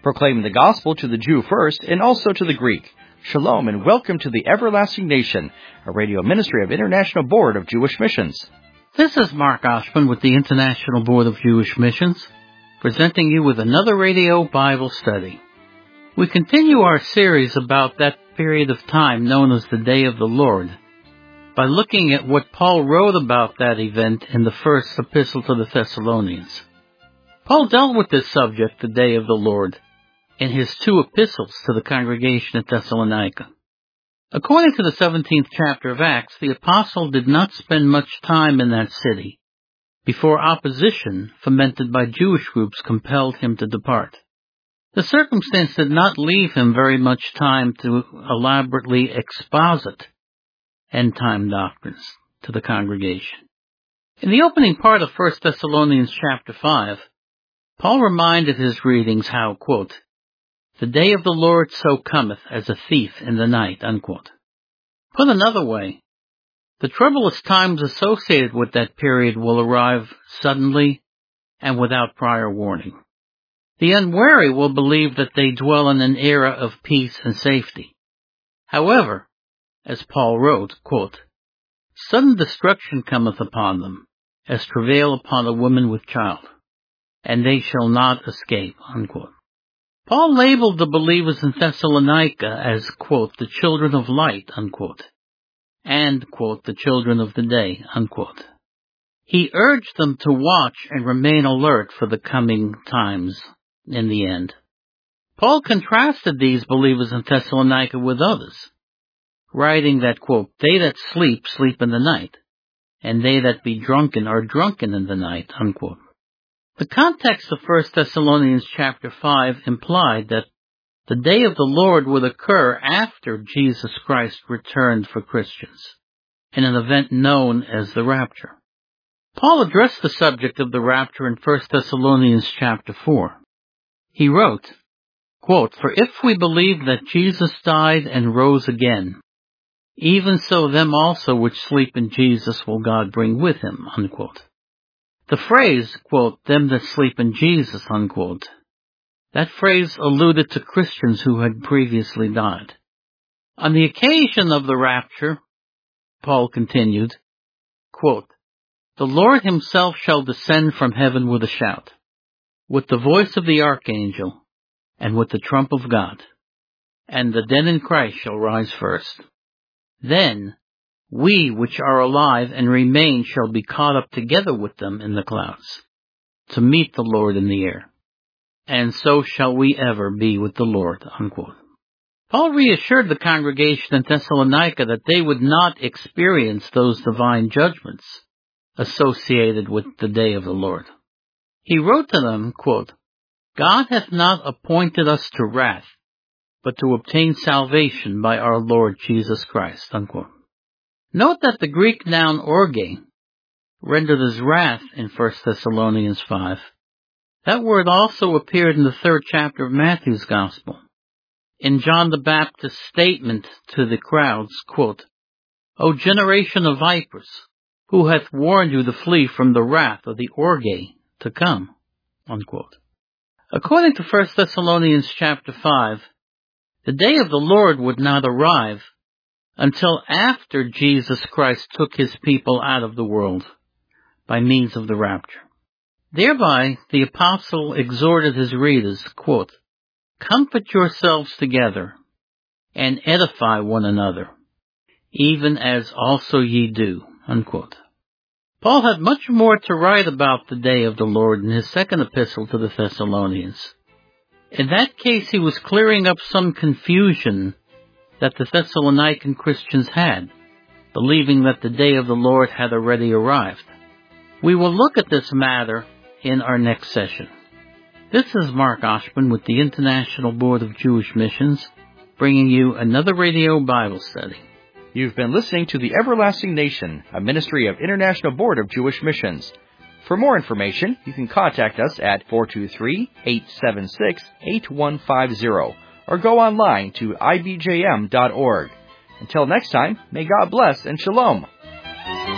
proclaiming the gospel to the Jew first and also to the Greek. Shalom and welcome to the Everlasting Nation, a radio ministry of International Board of Jewish Missions. This is Mark Oshman with the International Board of Jewish Missions, presenting you with another radio Bible study. We continue our series about that period of time known as the Day of the Lord by looking at what Paul wrote about that event in the first epistle to the Thessalonians. Paul dealt with this subject, the Day of the Lord, in his two epistles to the congregation at Thessalonica. According to the 17th chapter of Acts, the apostle did not spend much time in that city before opposition, fomented by Jewish groups, compelled him to depart. The circumstance did not leave him very much time to elaborately exposit end-time doctrines to the congregation. In the opening part of 1 Thessalonians chapter 5, Paul reminded his readings how, quote, "The day of the Lord so cometh as a thief in the night," unquote. Put another way, the troublous times associated with that period will arrive suddenly and without prior warning. The unwary will believe that they dwell in an era of peace and safety. However, as Paul wrote, quote, "Sudden destruction cometh upon them, as travail upon a woman with child, and they shall not escape," unquote. Paul labeled the believers in Thessalonica as, quote, "the children of light," unquote, and, quote, "the children of the day," unquote. He urged them to watch and remain alert for the coming times in the end. Paul contrasted these believers in Thessalonica with others, writing that, quote, "They that sleep, sleep in the night, and they that be drunken are drunken in the night," unquote. The context of 1 Thessalonians chapter 5 implied that the day of the Lord would occur after Jesus Christ returned for Christians, in an event known as the rapture. Paul addressed the subject of the rapture in 1 Thessalonians chapter 4. He wrote, quote, "For if we believe that Jesus died and rose again, even so them also which sleep in Jesus will God bring with him," unquote. The phrase, quote, "them that sleep in Jesus," unquote, that phrase alluded to Christians who had previously died. On the occasion of the rapture, Paul continued, quote, "The Lord himself shall descend from heaven with a shout, with the voice of the archangel, and with the trump of God, and the dead in Christ shall rise first. Then we which are alive and remain shall be caught up together with them in the clouds, to meet the Lord in the air. And so shall we ever be with the Lord," unquote. Paul reassured the congregation in Thessalonica that they would not experience those divine judgments associated with the day of the Lord. He wrote to them, quote, "God hath not appointed us to wrath, but to obtain salvation by our Lord Jesus Christ," unquote. Note that the Greek noun orge, rendered as wrath in 1 Thessalonians 5, that word also appeared in the 3rd chapter of Matthew's Gospel. In John the Baptist's statement to the crowds, quote, "O generation of vipers, who hath warned you to flee from the wrath of the orge to come," unquote. According to 1 Thessalonians chapter 5, the day of the Lord would not arrive until after Jesus Christ took his people out of the world by means of the rapture. Thereby, the apostle exhorted his readers, quote, "Comfort yourselves together and edify one another, even as also ye do," unquote. Paul had much more to write about the day of the Lord in his second epistle to the Thessalonians. In that case, he was clearing up some confusion that the Thessalonican Christians had, believing that the day of the Lord had already arrived. We will look at this matter in our next session. This is Mark Oshman with the International Board of Jewish Missions, bringing you another radio Bible study. You've been listening to the Everlasting Nation, a ministry of International Board of Jewish Missions. For more information, you can contact us at 423-876-8150 or go online to ibjm.org. Until next time, may God bless and shalom.